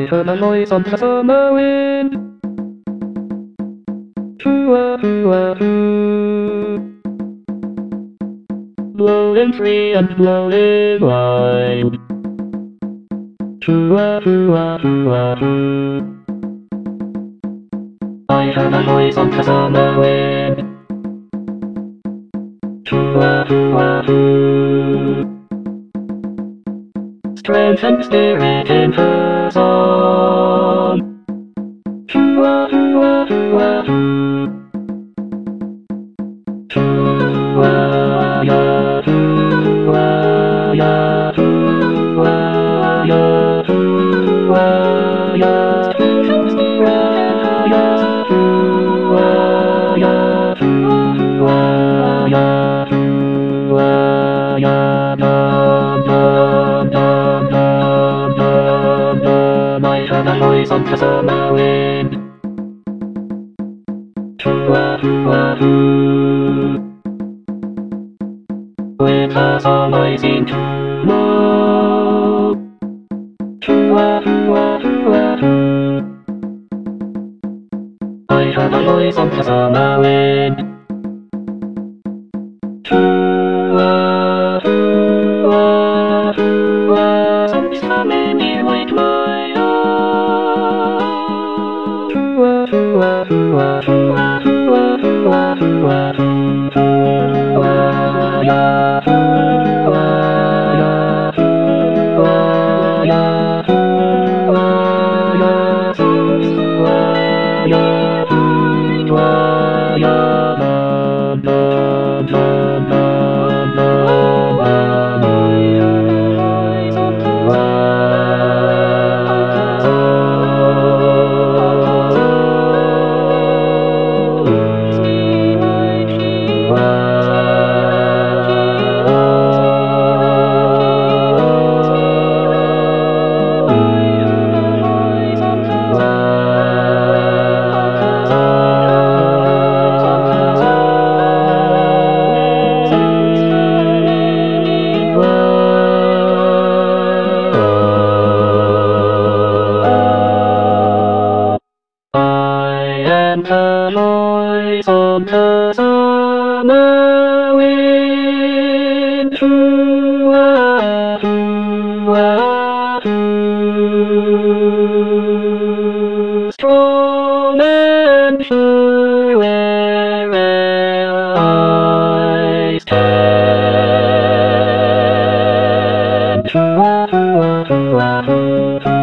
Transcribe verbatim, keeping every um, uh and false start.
heard a noise on the summer wind. Hoo-ah, hoo-ah, hoo. Blowing free and blowing wide. Hoo-ah, hoo-ah, hoo-ah, hoo. I heard a noise on the summer wind. Hoo-ah, hoo-ah, hoo. Strength and spirit in her song. Hoo-ah, hoo-ah, hoo-ah, hoo. Hoo-ah, ya, hoo-ah, ya, hoo-ah, ya, hoo-ah, ya. Strength and spirit in her ya, hoo-ah, ya, hoo-ah, ya, hoo-ah, ya. Dum, dum, dum, dum, dum, dum. I heard a voice on the summer wind. Hoo-ah, hoo-ah, hoo. With a song I seem to know. Hoo-ah, hoo-ah, hoo-ah, hoo. I heard a voice on the summer wind. Hoo-ah, hoo-ah, hoo-ah. Something's coming near like my own. Hoo-ah, hoo-ah, hoo-ah, hoo-ah, hoo-ah, hoo-ah, hoo-ah, hoo. Hoo-ah, ya, hoo-ah, ya, hoo-ah, ya, hoo-ah, ya, hoo-ah, ya, hoo-ah, ya. Dum, dum, dum, dum, dum, dum. And the noise of the summer wind. Hoo-ah, hoo-ah, hoo. Strong and sure where'er I stand. Hoo-ah, hoo-ah, hoo-ah, hoo.